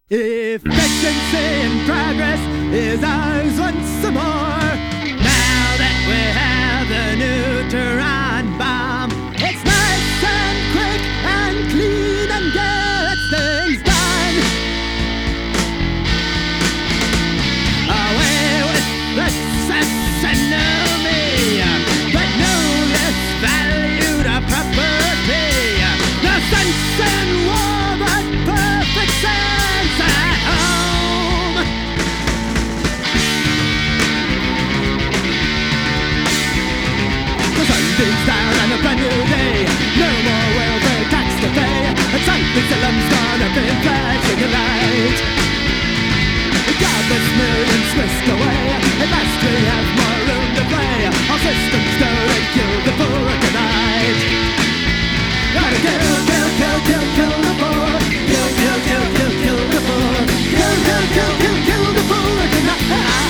Efficiency and progress is ours once more. Now that we have the neutron bomb, it's nice and quick and clean and gets things done. Away with the sesame, but no less valued a property. No sense in war, but perfect sense at home. The sun beams down on a brand new day. No more welfare tax to pay. And something's a lump's gonna be flashing a light. Godless millions whisked away. At last we have more room to play. Our systems don't kill the poor tonight. Gotta kill, kill, kill, kill, kill the poor. Kill, kill, kill, kill, kill the poor. Kill, kill, kill, kill, kill the poor tonight.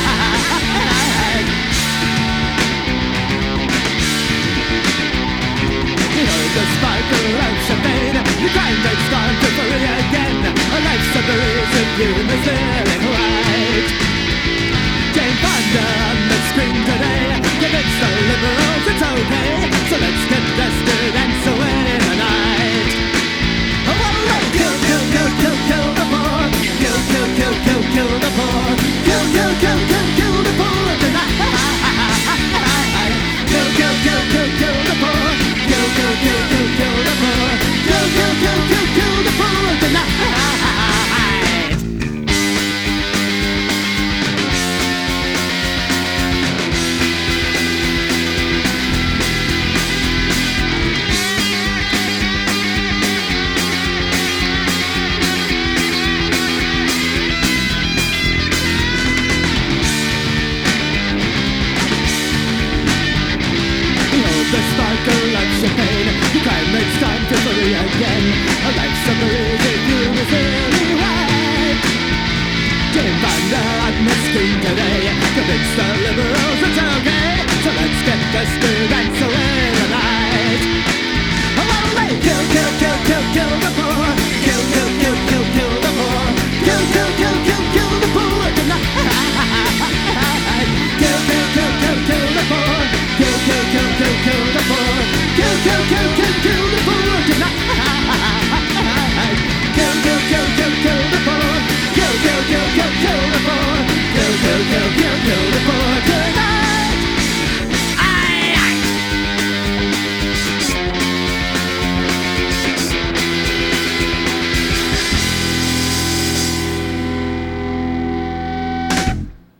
You know the sparkle of champagne. The crime rate's gone to free again. A life's a reason you must live in white. Jane Fonda on the screen today. Convince the liberals it's okay. So let's get dusted and so in the night. Oh, kill, kill, kill, kill, kill the poor. Kill, kill, kill, kill, kill the poor. Kill, kill, kill, kill, kill the poor tonight. Kill, kill, kill, kill, kill the poor. Kill, kill, kill, kill, kill the poor. Kill, kill, kill, kill, kill the poor tonight. The sparkle of champagne. The crime rate's time to free again. A life's a